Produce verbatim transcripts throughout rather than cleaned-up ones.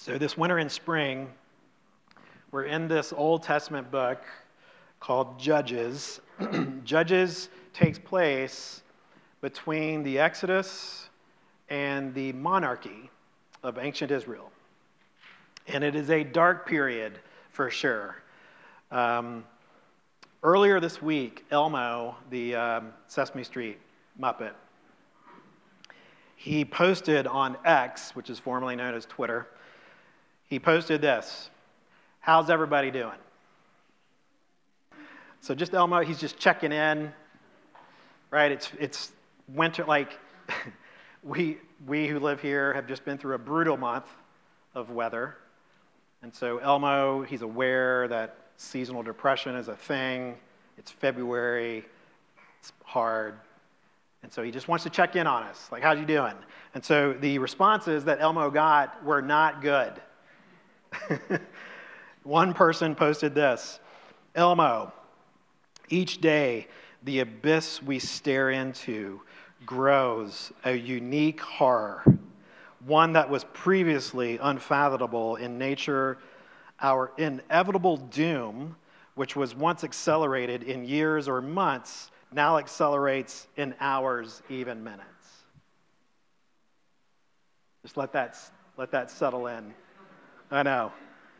So this winter and spring, we're in this Old Testament book called Judges. Judges takes place between the Exodus and the monarchy of ancient Israel. And it is a dark period for sure. Um, earlier this week, Elmo, the um, Sesame Street Muppet, he posted on X, which is formerly known as Twitter, he posted this: "How's everybody doing?" So just Elmo, he's just checking in, right? It's it's winter, like we we who live here have just been through a brutal month of weather. And so Elmo, he's aware that seasonal depression is a thing. It's February, it's hard. And so he just wants to check in on us, like, how's you doing? And so the responses that Elmo got were not good. One person posted this: "Elmo, each day the abyss we stare into grows a unique horror, one that was previously unfathomable in nature. Our inevitable doom, which was once accelerated in years or months, now accelerates in hours, even minutes." Just let that, let that settle in. I know.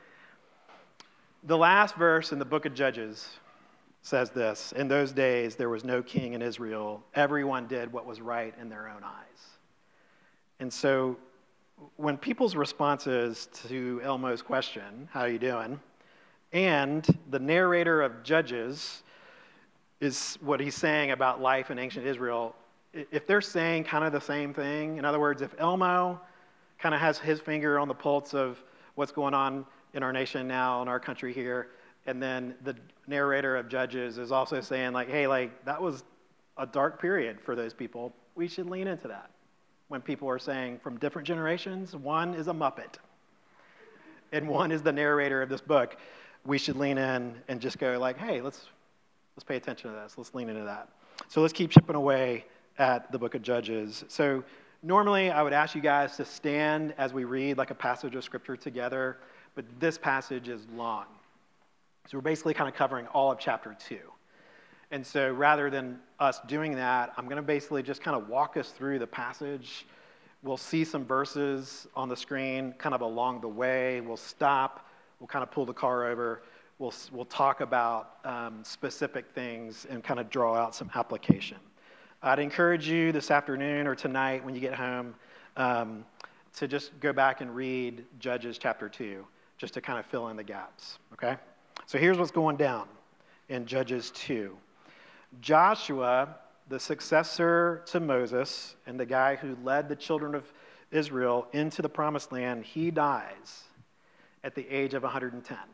The last verse in the book of Judges says this: "In those days there was no king in Israel. Everyone did what was right in their own eyes." And so when people's responses to Elmo's question, "How are you doing?" and the narrator of Judges is what he's saying about life in ancient Israel, if they're saying kind of the same thing, in other words, if Elmo kind of has his finger on the pulse of what's going on in our nation now, in our country here, and then the narrator of Judges is also saying, like, hey, like, that was a dark period for those people, we should lean into that. When people are saying from different generations, one is a Muppet, and one is the narrator of this book, we should lean in and just go like, hey, let's let's pay attention to this. Let's lean into that. So let's keep chipping away at the book of Judges. So normally I would ask you guys to stand as we read like a passage of scripture together, but this passage is long. So we're basically kind of covering all of chapter two. And so rather than us doing that, I'm going to basically just kind of walk us through the passage. We'll see some verses on the screen kind of along the way. We'll stop. We'll kind of pull the car over. We'll, we'll talk about um, specific things and kind of draw out some application. I'd encourage you this afternoon or tonight when you get home um, to just go back and read Judges chapter two, just to kind of fill in the gaps, okay? So here's what's going down in Judges two. Joshua, the successor to Moses and the guy who led the children of Israel into the promised land, he dies at the age of one hundred ten.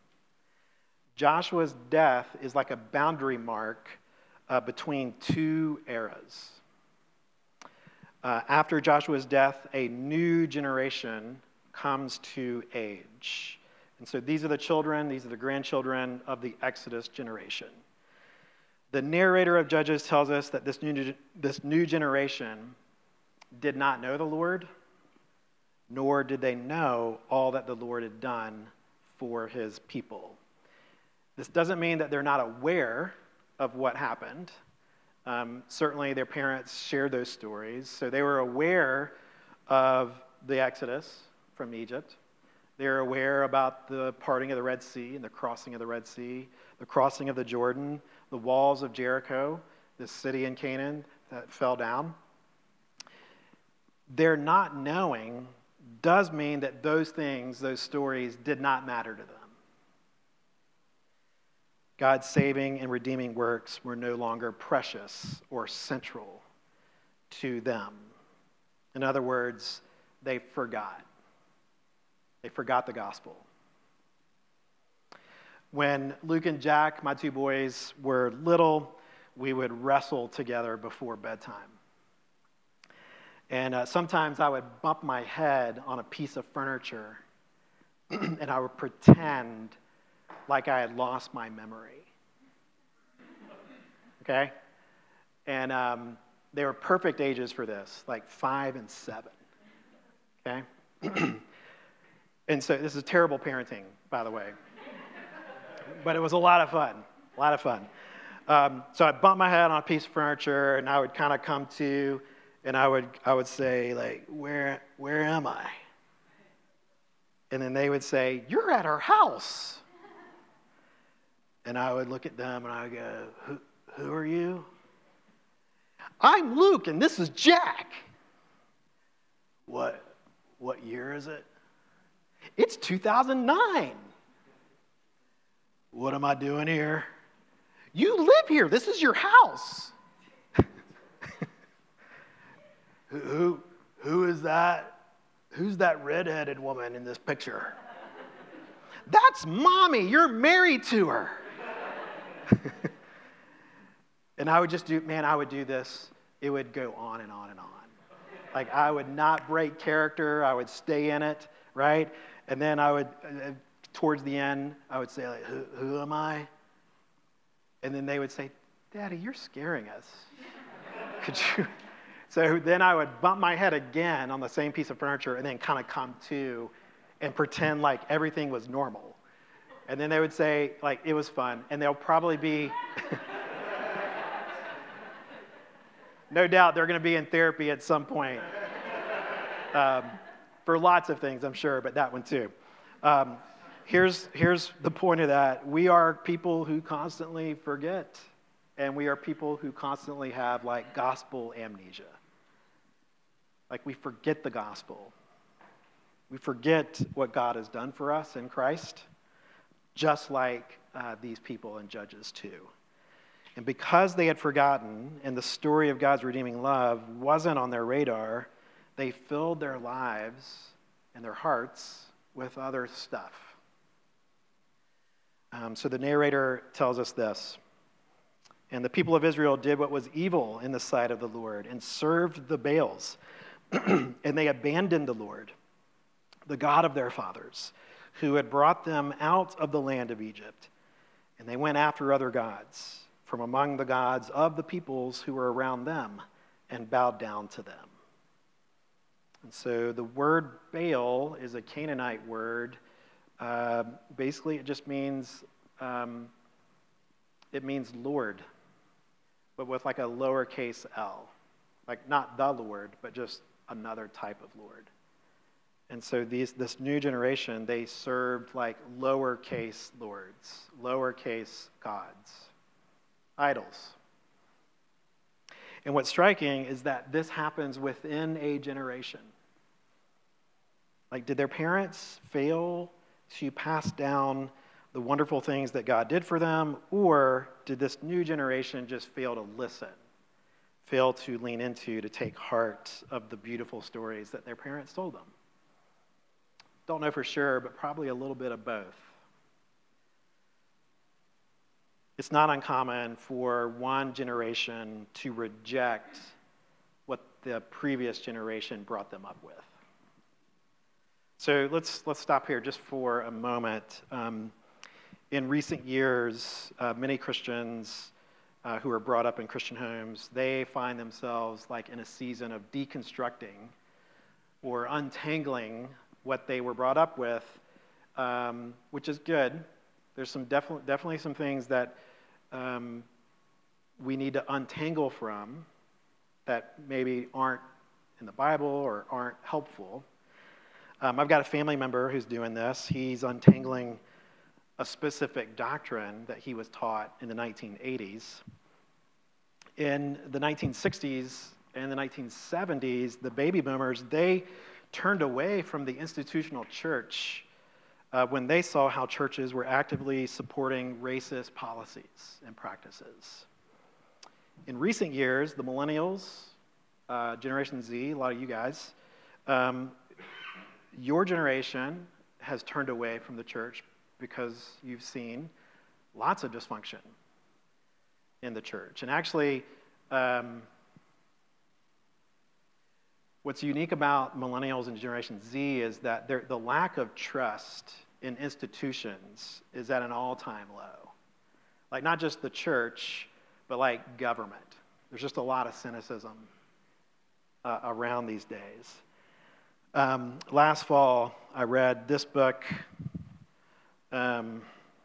Joshua's death is like a boundary mark uh, between two eras. Uh, after Joshua's death, a new generation comes to age. And so these are the children, these are the grandchildren of the Exodus generation. The narrator of Judges tells us that this new, this new generation did not know the Lord, nor did they know all that the Lord had done for his people. This doesn't mean that they're not aware of what happened. Um, certainly their parents shared those stories, so they were aware of the Exodus from Egypt. They're aware about the parting of the Red Sea and the crossing of the Red Sea, the crossing of the Jordan, the walls of Jericho, this city in Canaan that fell down. Their not knowing does mean that those things, those stories, did not matter to them. God's saving and redeeming works were no longer precious or central to them. In other words, they forgot. They forgot the gospel. When Luke and Jack, my two boys, were little, we would wrestle together before bedtime. And uh, sometimes I would bump my head on a piece of furniture and I would pretend like I had lost my memory. Okay? And um, they were perfect ages for this, like five and seven. Okay? And so this is terrible parenting, by the way. But it was a lot of fun, a lot of fun. Um, so I'd bump my head on a piece of furniture, and I would kind of come to, and I would I would say, like, where where am I? And then they would say, you're at our house. And I would look at them, and I would go, who, who are you? I'm Luke, and this is Jack. What, what year is it? It's two thousand nine. What am I doing here? You live here. This is your house. who, who is that? Who's that redheaded woman in this picture? That's Mommy. You're married to her. And I would just do, man, I would do this. It would go on and on and on. Like, I would not break character. I would stay in it, right? And then I would, uh, towards the end, I would say, like, who, who am I? And then they would say, Daddy, you're scaring us. Could you? So then I would bump my head again on the same piece of furniture and then kind of come to and pretend like everything was normal. And then they would say, like, it was fun. And they'll probably be, no doubt they're going to be in therapy at some point. Um, for lots of things, I'm sure, but that one too. Um, here's, here's the point of that. We are people who constantly forget, and we are people who constantly have, like, gospel amnesia. Like, we forget the gospel. We forget what God has done for us in Christ, just like uh, these people in Judges two. And because they had forgotten, and the story of God's redeeming love wasn't on their radar, they filled their lives and their hearts with other stuff. Um, so the narrator tells us this. And the people of Israel did what was evil in the sight of the Lord and served the Baals. And they abandoned the Lord, the God of their fathers, who had brought them out of the land of Egypt. And they went after other gods from among the gods of the peoples who were around them and bowed down to them. And so the word Baal is a Canaanite word. Uh, basically, it just means, um, it means Lord, but with like a lowercase l. Like not the Lord, but just another type of Lord. And so these, this new generation, they served like lowercase lords, lowercase gods, idols. And what's striking is that this happens within a generation. Like, did their parents fail to pass down the wonderful things that God did for them, or did this new generation just fail to listen, fail to lean into, to take heart of the beautiful stories that their parents told them? Don't know for sure, but probably a little bit of both. It's not uncommon for one generation to reject what the previous generation brought them up with. So let's let's stop here just for a moment. Um, in recent years, uh, many Christians uh, who are brought up in Christian homes, they find themselves like in a season of deconstructing or untangling what they were brought up with, um, which is good. There's some definitely definitely some things that um, we need to untangle from that maybe aren't in the Bible or aren't helpful. Um, I've got a family member who's doing this. He's untangling a specific doctrine that he was taught in the nineteen eighties. In the nineteen sixties and the nineteen seventies, the baby boomers, they turned away from the institutional church uh, when they saw how churches were actively supporting racist policies and practices. In recent years, the millennials, uh, Generation Z, a lot of you guys, um, your generation has turned away from the church because you've seen lots of dysfunction in the church. And actually, um, what's unique about millennials and Generation Z is that the lack of trust in institutions is at an all-time low. Like not just the church, but like government. There's just a lot of cynicism uh, around these days. Um, last fall, I read this book. Um,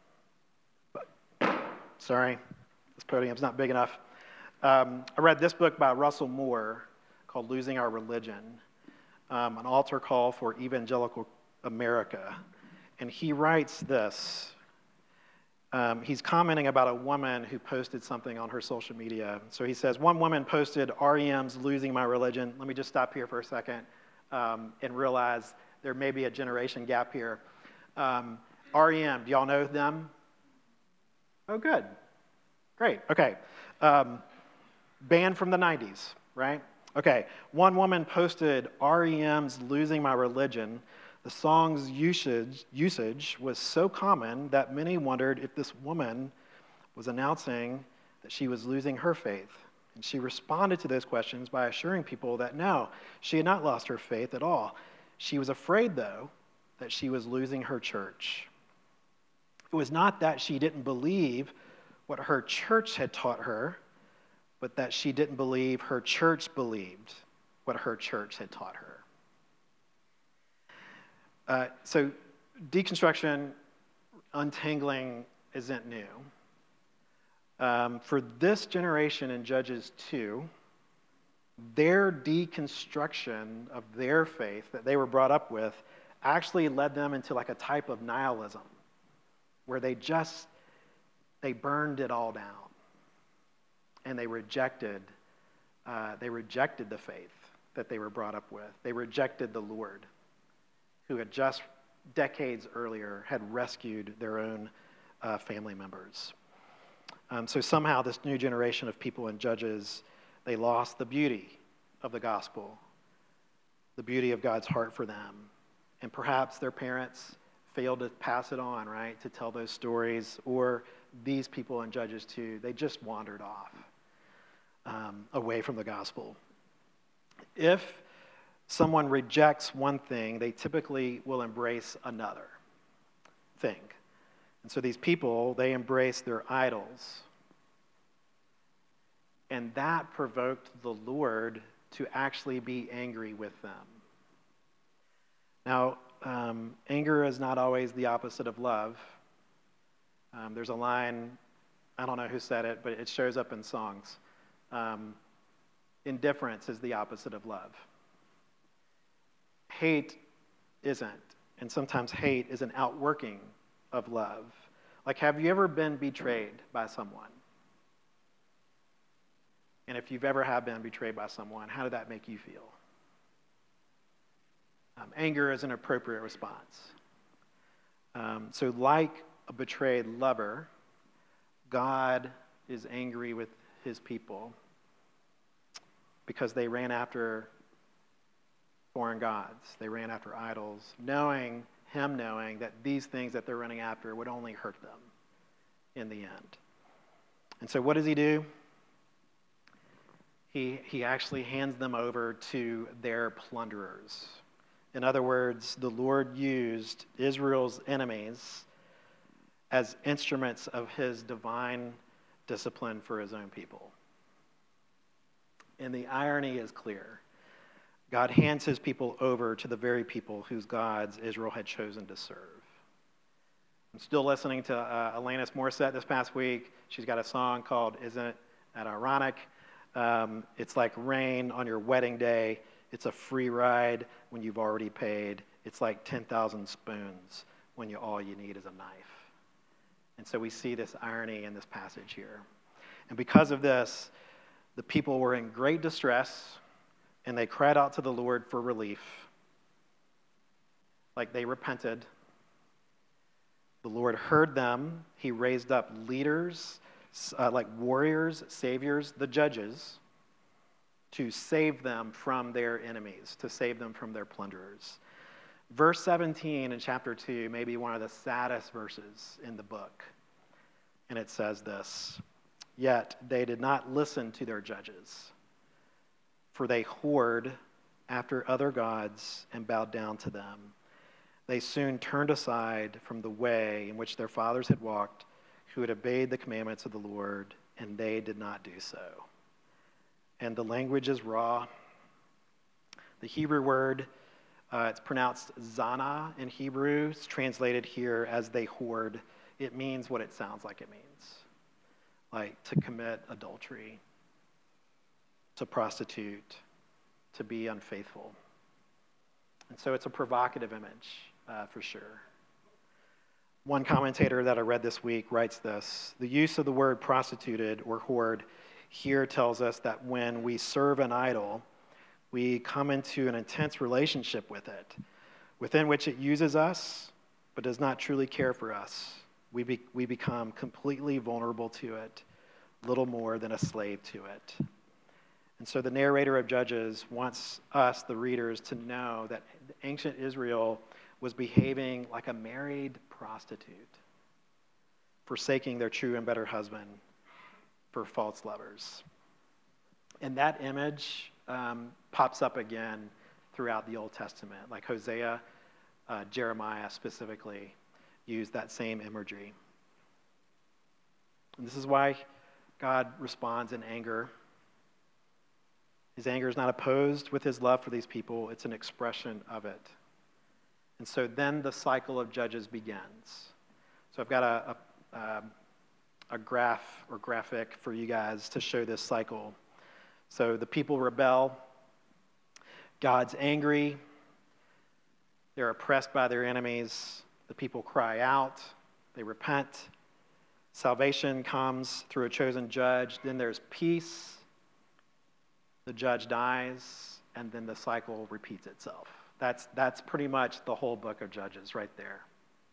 sorry, this podium's not big enough. Um, I read this book by Russell Moore called Losing Our Religion, um, an altar call for evangelical America. And he writes this. Um, he's commenting about a woman who posted something on her social media. So he says, one woman posted R E M's Losing My Religion. Let me just stop here for a second um, and realize there may be a generation gap here. Um, R E M, do y'all know them? Oh, good. Great. Okay. Um, band from the nineties, right? Okay. One woman posted R E M's Losing My Religion. The song's usage, usage was so common that many wondered if this woman was announcing that she was losing her faith. And she responded to those questions by assuring people that no, she had not lost her faith at all. She was afraid, though, that she was losing her church. It was not that she didn't believe what her church had taught her, but that she didn't believe her church believed what her church had taught her. Uh, so deconstruction, untangling isn't new. Um, for this generation in Judges two, their deconstruction of their faith that they were brought up with actually led them into like a type of nihilism where they just, they burned it all down. And they rejected, uh, they rejected the faith that they were brought up with. They rejected the Lord, who had just decades earlier had rescued their own uh, family members. Um, so somehow this new generation of people in Judges, they lost the beauty of the gospel, the beauty of God's heart for them. And perhaps their parents failed to pass it on, right, to tell those stories, or these people in Judges two, they just wandered off um, away from the gospel. If someone rejects one thing, they typically will embrace another thing. And so these people, they embrace their idols. And that provoked the Lord to actually be angry with them. Now, um, anger is not always the opposite of love. Um, there's a line, I don't know who said it, but it shows up in songs. Um, indifference is the opposite of love. Hate isn't, and sometimes hate is an outworking of love. Like, have you ever been betrayed by someone? And if you've ever have been betrayed by someone, how did that make you feel? Um, anger is an appropriate response. Um, so like a betrayed lover, God is angry with his people because they ran after foreign gods. They ran after idols, knowing, him knowing that these things that they're running after would only hurt them in the end. And so what does he do? He, he actually hands them over to their plunderers. In other words, the Lord used Israel's enemies as instruments of his divine discipline for his own people. And the irony is clear. God hands his people over to the very people whose gods Israel had chosen to serve. I'm still listening to uh, Alanis Morissette this past week. She's got a song called Isn't That Ironic? Um, it's like rain on your wedding day. It's a free ride when you've already paid. It's like ten thousand spoons when you, all you need is a knife. And so we see this irony in this passage here. And because of this, the people were in great distress, and they cried out to the Lord for relief. Like they repented. The Lord heard them. He raised up leaders, uh, like warriors, saviors, the judges, to save them from their enemies, to save them from their plunderers. Verse seventeen in chapter two may be one of the saddest verses in the book. And it says this, "Yet they did not listen to their judges, for they whored after other gods and bowed down to them. They soon turned aside from the way in which their fathers had walked, who had obeyed the commandments of the Lord, and they did not do so." And the language is raw. The Hebrew word Uh, it's pronounced zana in Hebrew. It's translated here as they whored. It means what it sounds like it means, like to commit adultery, to prostitute, to be unfaithful. And so it's a provocative image, uh, for sure. One commentator that I read this week writes this: the use of the word prostituted or whored here tells us that when we serve an idol, we come into an intense relationship with it, within which it uses us, but does not truly care for us. We, be, we become completely vulnerable to it, little more than a slave to it. And so the narrator of Judges wants us, the readers, to know that ancient Israel was behaving like a married prostitute, forsaking their true and better husband for false lovers. And that image um, pops up again throughout the Old Testament. Like Hosea, uh, Jeremiah specifically used that same imagery. And this is why God responds in anger. His anger is not opposed with his love for these people. It's an expression of it. And so then the cycle of Judges begins. So I've got a, a, um, a graph or graphic for you guys to show this cycle. So the people rebel. God's angry. They're oppressed by their enemies. The people cry out. They repent. Salvation comes through a chosen judge. Then there's peace. The judge dies, and then the cycle repeats itself. That's, that's pretty much the whole book of Judges right there.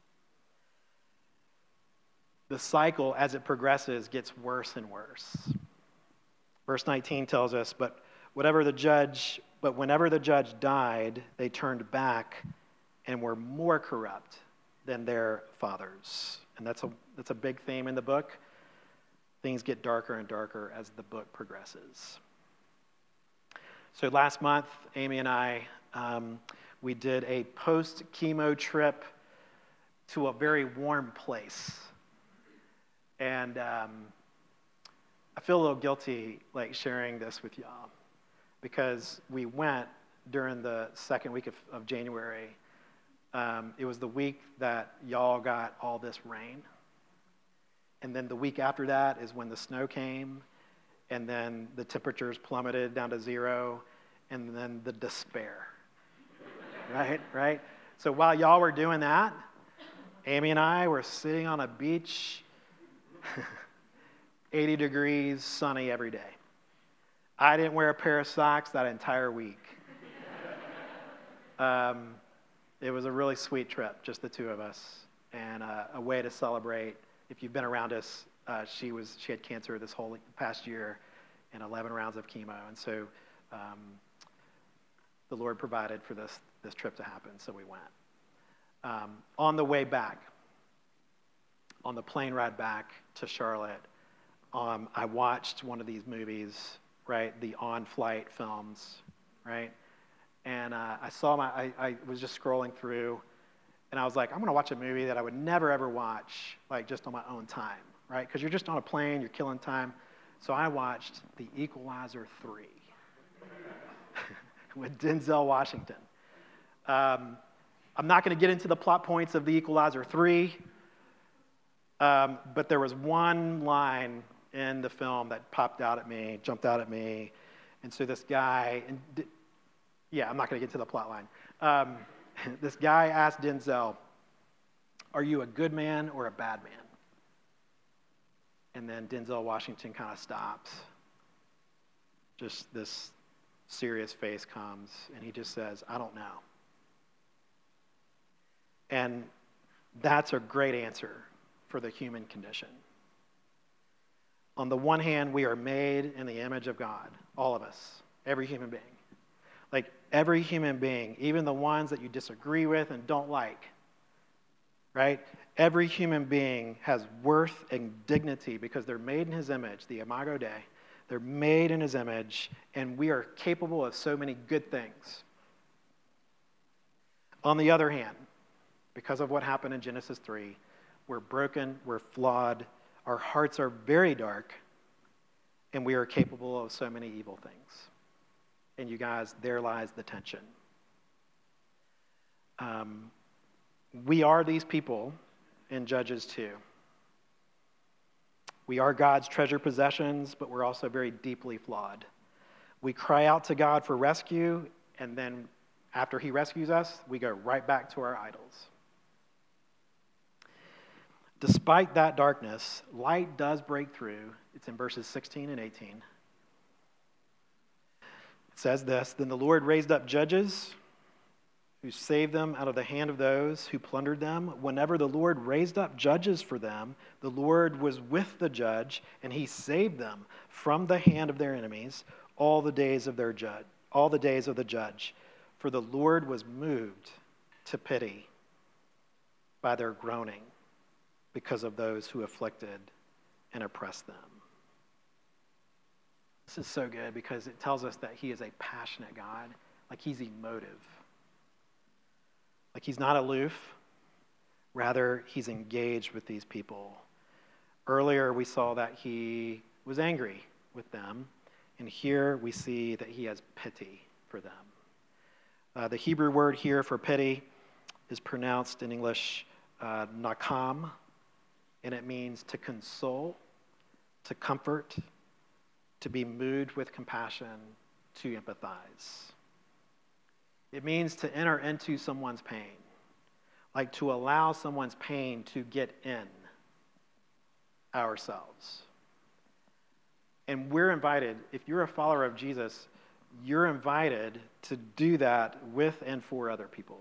The cycle, as it progresses, gets worse and worse. Verse nineteen tells us, but whatever the judge, but whenever the judge died, they turned back and were more corrupt than their fathers. And that's a that's a big theme in the book. Things get darker and darker as the book progresses. So last month, Amy and I, um, we did a post-chemo trip to a very warm place. And um, I feel a little guilty, like, sharing this with y'all, because we went during the second week of, of January. Um, it was the week that y'all got all this rain. And then the week after that is when the snow came, and then the temperatures plummeted down to zero, and then the despair. right, right? So while y'all were doing that, Amy and I were sitting on a beach, eighty degrees, sunny every day. I didn't wear a pair of socks that entire week. um, it was a really sweet trip, just the two of us, and uh, a way to celebrate. If you've been around us, uh, she was she had cancer this whole past year and eleven rounds of chemo. And so um, the Lord provided for this, this trip to happen, so we went. Um, on the way back, on the plane ride back to Charlotte, um, I watched one of these movies, right, the on-flight films, right? And uh, I saw my, I, I was just scrolling through, and I was like, I'm going to watch a movie that I would never, ever watch, like, just on my own time, right? Because you're just on a plane, you're killing time. So I watched The Equalizer three with Denzel Washington. Um, I'm not going to get into the plot points of The Equalizer three, um, but there was one line in the film that popped out at me, jumped out at me. And so this guy, and yeah, I'm not going to get to the plot line. Um, this guy asked Denzel, are you a good man or a bad man? And then Denzel Washington kind of stops. Just this serious face comes, and he just says, I don't know. And that's a great answer for the human condition. On the one hand, we are made in the image of God, all of us, every human being. Like every human being, even the ones that you disagree with and don't like, right? Every human being has worth and dignity because they're made in his image, the Imago Dei. They're made in his image, and we are capable of so many good things. On the other hand, because of what happened in Genesis three, we're broken, we're flawed, our hearts are very dark, and we are capable of so many evil things. And you guys, there lies the tension. Um, we are these people in Judges two. We are God's treasured possessions, but we're also very deeply flawed. We cry out to God for rescue, and then after he rescues us, we go right back to our idols. Despite that darkness, light does break through. It's in verses sixteen and eighteen. It says this, "Then the Lord raised up judges who saved them out of the hand of those who plundered them. Whenever the Lord raised up judges for them, the Lord was with the judge, and he saved them from the hand of their enemies all the days of their judge, all the days of the judge. For the Lord was moved to pity by their groaning because of those who afflicted and oppressed them." This is so good because it tells us that he is a passionate God, like he's emotive. Like he's not aloof, rather he's engaged with these people. Earlier we saw that he was angry with them, and here we see that he has pity for them. Uh, the Hebrew word here for pity is pronounced in English uh, nakam, and it means to console, to comfort, to be moved with compassion, to empathize. It means to enter into someone's pain, like to allow someone's pain to get in ourselves. And we're invited, if you're a follower of Jesus, you're invited to do that with and for other people.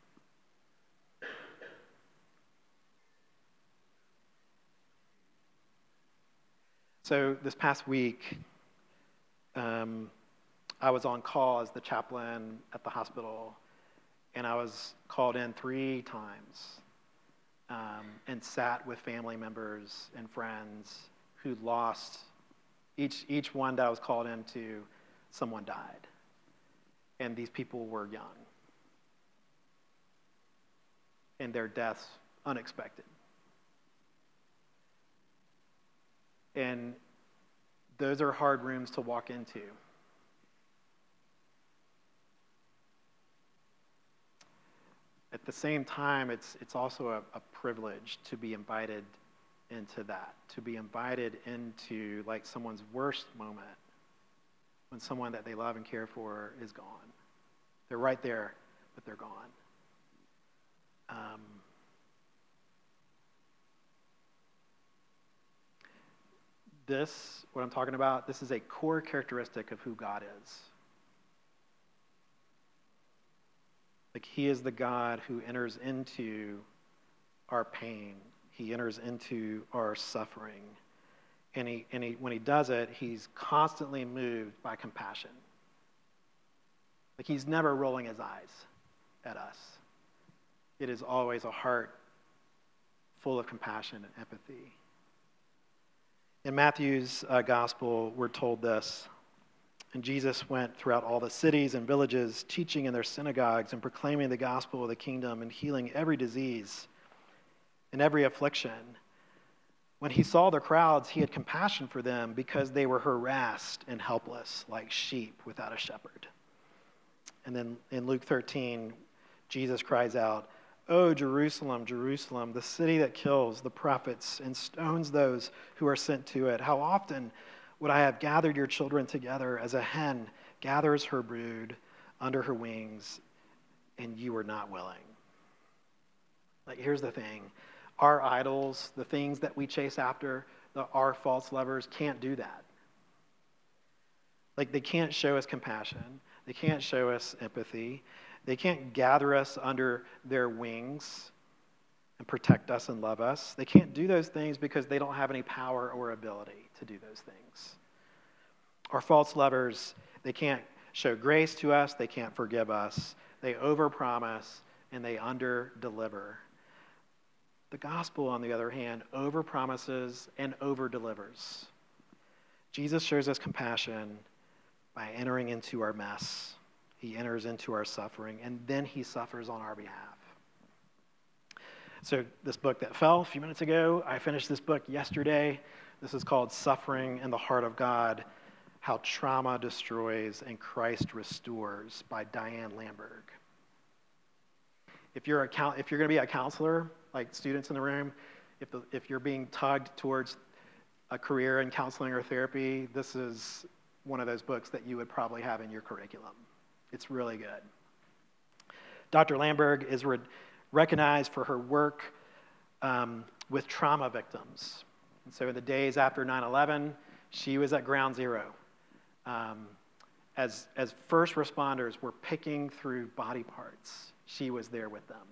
So this past week, um, I was on call as the chaplain at the hospital, and I was called in three times um, and sat with family members and friends who lost, each, each one that I was called into, someone died. And these people were young. And their deaths unexpected. And those are hard rooms to walk into. At the same time, it's it's also a, a privilege to be invited into that, to be invited into like someone's worst moment when someone that they love and care for is gone. They're right there, but they're gone. Um, this, what I'm talking about, this is a core characteristic of who God is. Like he is the God who enters into our pain. He enters into our suffering. And he, and he, when he does it, he's constantly moved by compassion. Like he's never rolling his eyes at us. It is always a heart full of compassion and empathy. In Matthew's uh, gospel, we're told this. And Jesus went throughout all the cities and villages, teaching in their synagogues and proclaiming the gospel of the kingdom and healing every disease and every affliction. When he saw the crowds, he had compassion for them because they were harassed and helpless like sheep without a shepherd. And then in Luke thirteen, Jesus cries out, "O Jerusalem, Jerusalem, the city that kills the prophets and stones those who are sent to it. How often would I have gathered your children together as a hen gathers her brood under her wings, and you were not willing." Like, here's the thing. Our idols, the things that we chase after, the, our false lovers can't do that. Like, they can't show us compassion. They can't show us empathy. They can't gather us under their wings and protect us and love us. They can't do those things because they don't have any power or ability to do those things. Our false lovers, they can't show grace to us. They can't forgive us. They overpromise and they underdeliver. The gospel, on the other hand, overpromises and overdelivers. Jesus shows us compassion by entering into our mess. He enters into our suffering, and then he suffers on our behalf. So this book that fell a few minutes ago, I finished this book yesterday. This is called Suffering in the Heart of God, How Trauma Destroys and Christ Restores by Diane Lamberg. If you're a coun- if you're going to be a counselor, like students in the room, if the, if you're being tugged towards a career in counseling or therapy, this is one of those books that you would probably have in your curriculum. It's really good. Doctor Lamberg is re- recognized for her work um, with trauma victims. And so in the days after nine eleven, she was at ground zero. Um, as, as first responders were picking through body parts, she was there with them.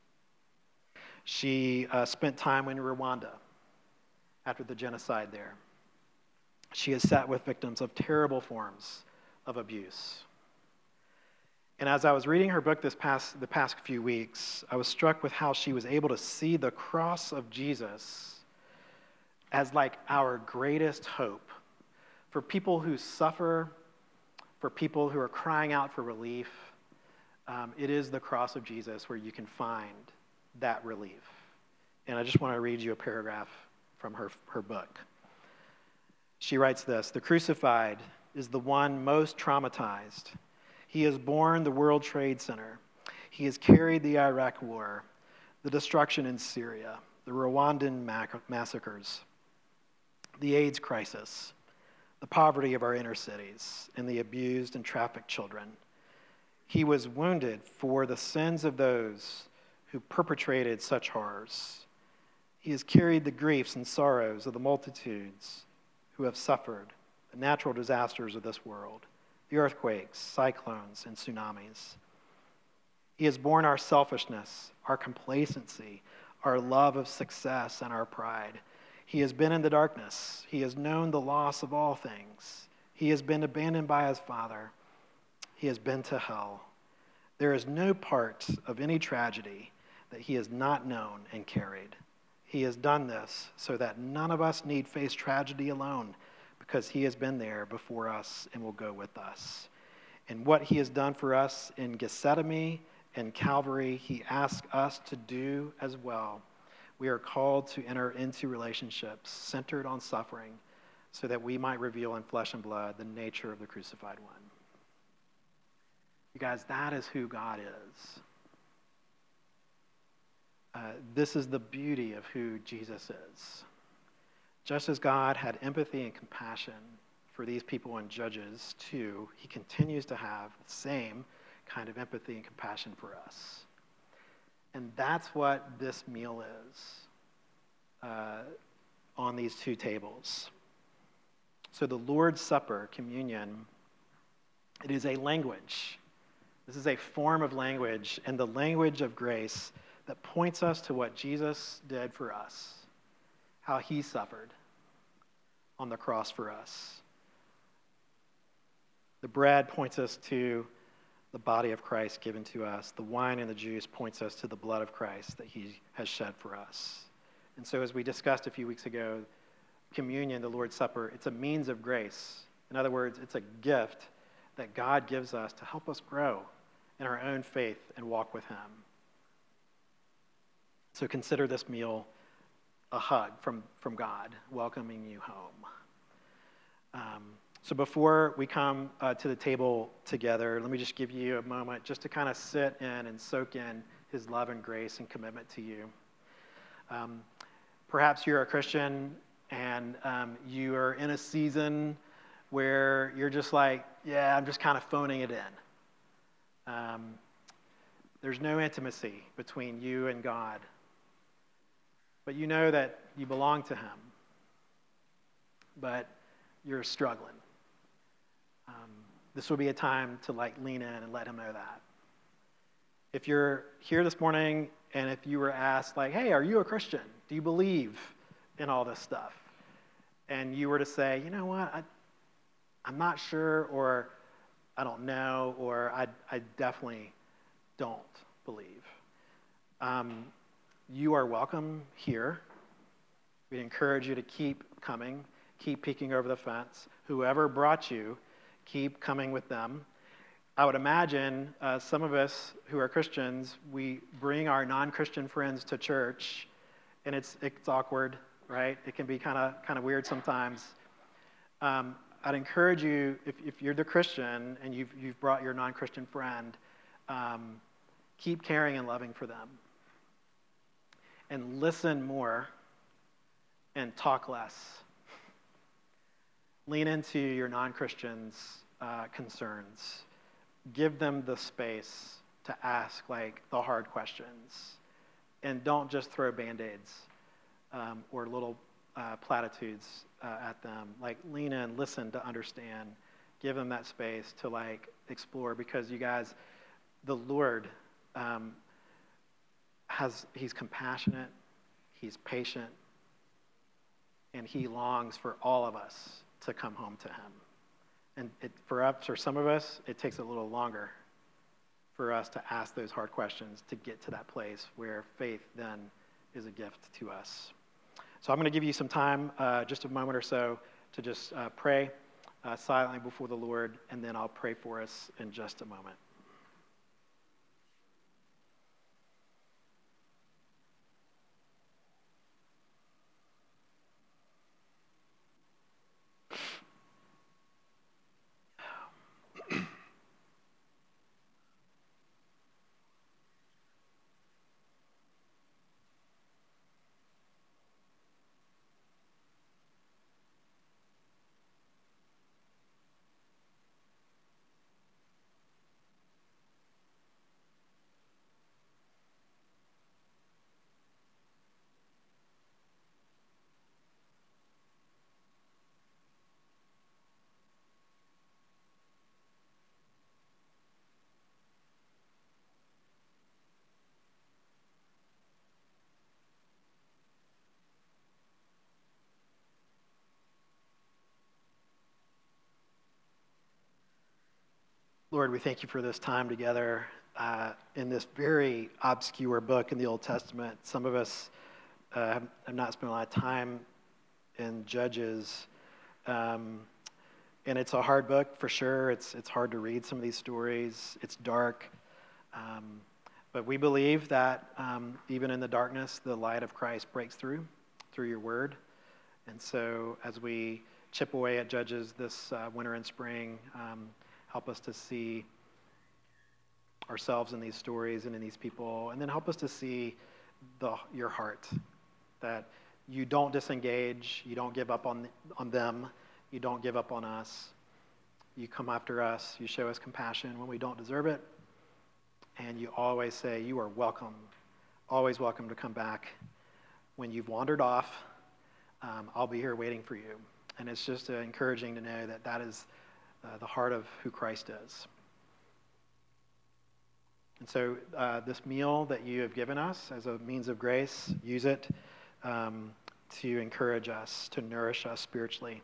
She uh, spent time in Rwanda after the genocide there. She has sat with victims of terrible forms of abuse. And as I was reading her book this past the past few weeks, I was struck with how she was able to see the cross of Jesus as like our greatest hope for people who suffer, for people who are crying out for relief. Um, it is the cross of Jesus where you can find that relief. And I just want to read you a paragraph from her, her book. She writes this: "The crucified is the one most traumatized. He has borne the World Trade Center. He has carried the Iraq War, the destruction in Syria, the Rwandan massacres, the AIDS crisis, the poverty of our inner cities, and the abused and trafficked children. He was wounded for the sins of those who perpetrated such horrors. He has carried the griefs and sorrows of the multitudes who have suffered the natural disasters of this world, the earthquakes, cyclones, and tsunamis. He has borne our selfishness, our complacency, our love of success, and our pride. He has been in the darkness. He has known the loss of all things. He has been abandoned by his Father. He has been to hell. There is no part of any tragedy that he has not known and carried. He has done this so that none of us need face tragedy alone, because he has been there before us and will go with us. And what he has done for us in Gethsemane and Calvary, he asks us to do as well. We are called to enter into relationships centered on suffering so that we might reveal in flesh and blood the nature of the crucified one." You guys, that is who God is. Uh, this is the beauty of who Jesus is. Just as God had empathy and compassion for these people in Judges two, he continues to have the same kind of empathy and compassion for us. And that's what this meal is uh, on these two tables. So the Lord's Supper, communion, it is a language. This is a form of language, and the language of grace that points us to what Jesus did for us, how he suffered on the cross for us. The bread points us to the body of Christ given to us. The wine and the juice points us to the blood of Christ that he has shed for us. And so as we discussed a few weeks ago, communion, the Lord's Supper, it's a means of grace. In other words, it's a gift that God gives us to help us grow in our own faith and walk with him. So consider this meal a hug from, from God, welcoming you home. Um, so before we come uh, to the table together, let me just give you a moment just to kind of sit in and soak in his love and grace and commitment to you. Um, perhaps you're a Christian and um, you are in a season where you're just like, yeah, I'm just kind of phoning it in. Um, there's no intimacy between you and God. But you know that you belong to him. But you're struggling. Um, this will be a time to like lean in and let him know that. If you're here this morning and if you were asked like, hey, are you a Christian? Do you believe in all this stuff? And you were to say, you know what, I, I'm not sure, or I don't know, or I, I definitely don't believe. Um, you are welcome here. We encourage you to keep coming, keep peeking over the fence. Whoever brought you, keep coming with them. I would imagine uh, some of us who are Christians, we bring our non-Christian friends to church, and it's it's awkward, right? It can be kind of kind of weird sometimes. Um, I'd encourage you, if, if you're the Christian and you've you've brought your non-Christian friend, um, Keep caring and loving for them. And listen more and talk less. Lean into your non-Christians' uh, concerns. Give them the space to ask like the hard questions. And don't just throw Band-Aids um, or little uh, platitudes uh, at them. Like lean in, listen to understand. Give them that space to like explore, because you guys, the Lord um, has, he's compassionate, he's patient, and he longs for all of us to come home to him. And it, for us, for some of us, it takes a little longer for us to ask those hard questions to get to that place where faith then is a gift to us. So I'm going to give you some time, uh, just a moment or so, to just uh, pray uh, silently before the Lord, and then I'll pray for us in just a moment. Lord, we thank you for this time together uh, in this very obscure book in the Old Testament. Some of us uh, have, have not spent a lot of time in Judges, um, and it's a hard book for sure. It's it's hard to read some of these stories. It's dark, um, but we believe that um, even in the darkness, the light of Christ breaks through through your word. And so, as we chip away at Judges this uh, winter and spring, um, help us to see ourselves in these stories and in these people, and then help us to see the, your heart, that you don't disengage, you don't give up on, on them, you don't give up on us. You come after us, you show us compassion when we don't deserve it, and you always say you are welcome, always welcome to come back. When you've wandered off, um, I'll be here waiting for you. And it's just uh, encouraging to know that that is Uh, the heart of who Christ is. And so uh, this meal that you have given us as a means of grace, use it um, to encourage us, to nourish us spiritually.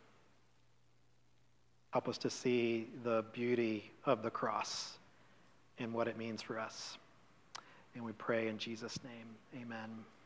Help us to see the beauty of the cross and what it means for us. And we pray in Jesus' name, amen.